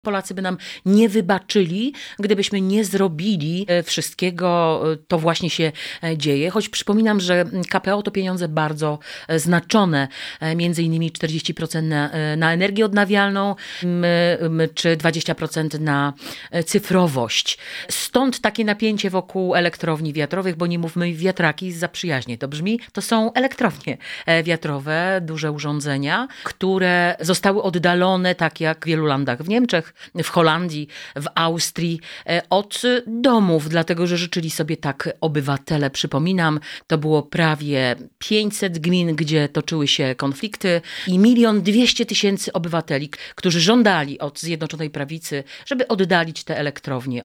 Polacy by nam nie wybaczyli, gdybyśmy nie zrobili wszystkiego, to właśnie się dzieje. Choć przypominam, że KPO to pieniądze bardzo znaczone, między innymi 40% na energię odnawialną, czy 20% na cyfrowość. Stąd takie napięcie wokół elektrowni wiatrowych, bo nie mówmy wiatraki, za przyjaźnie to brzmi, to są elektrownie wiatrowe, duże urządzenia, które zostały oddalone, tak jak w wielu landach w Niemczech, w Holandii, w Austrii, od domów, dlatego że życzyli sobie tak obywatele. Przypominam, to było prawie 500 gmin, gdzie toczyły się konflikty i 1 200 000 obywateli, którzy żądali od Zjednoczonej Prawicy, żeby oddalić te elektrownie